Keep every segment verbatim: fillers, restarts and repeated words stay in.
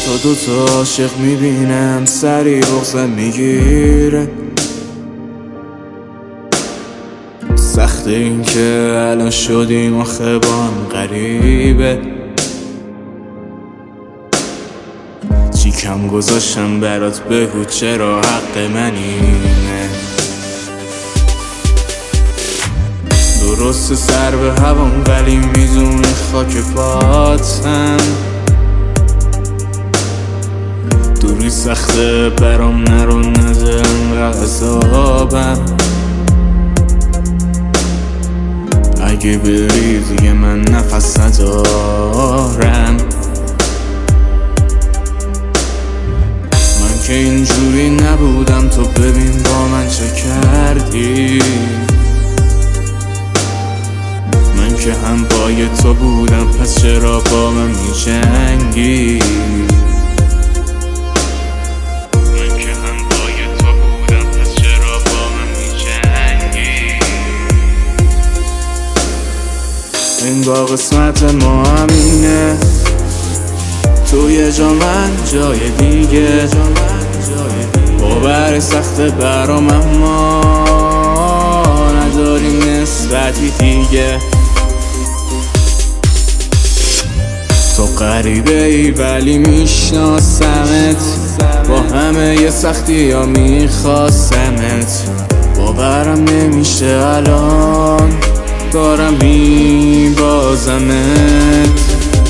تا دوتا عاشق میبینم سری بغضم میگیره. سخته این که الان شدیم آخه با هم غریبه. چی کم گذاشتم برات بگو چرا حق من اینه. درست سر به هوام ولی میزون خاک پاتم. دوری سخته برام نرو نده انقدر عذابم. اگه بری دیگه من نفس ندارم. من که اینجوری نبودم تو ببین با من چه کردی. من که هم بای تو بودم پس چرا با من میجنگی. من که هم بای تو بودم پس چرا با من میجنگی. این با قسمت ما همینه. تو یه جا من جای دیگه. باور سخته برام اما نداریم نسبتی دیگه. تو غریبه ای ولی میشناسمت. با همه یه سختی ها میخواستمت. باورم نمیشه الان دارم میبازمت.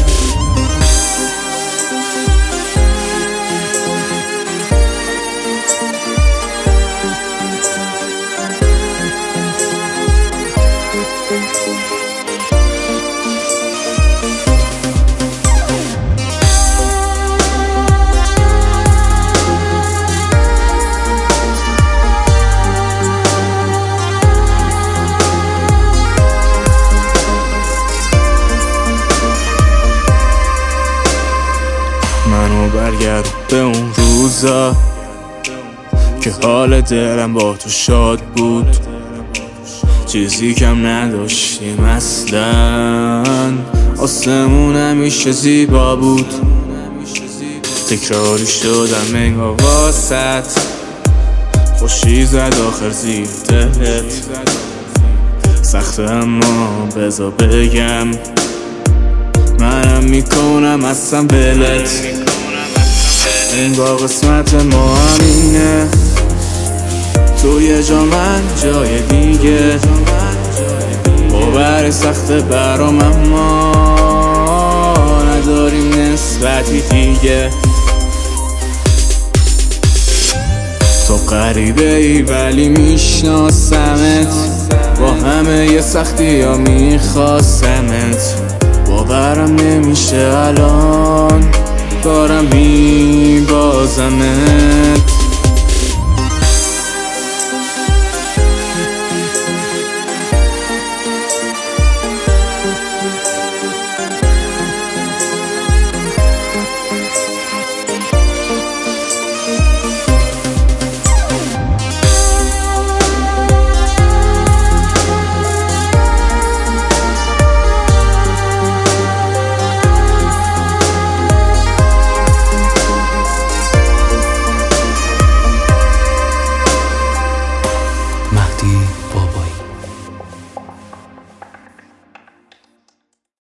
منو برگرد به اون روزا که حال دلم با تو شاد بود. چیزی کم نداشتیم اصلا. آسمون همیشه زیبا بود. تکراری شدم انگار واسط. خوشی زد آخر زیر دلت. سخته اما بذار بگم منم میکنم اصلا بلت. این با قسمت ما همینه. تو یه جا من جای دیگه. باور سخته برام اما نداریم نسبتی دیگه. تو غریبه ای ولی میشناسمت. با همه یه سختی ها میخواستمت. باورم نمیشه الان دارم میبازمت.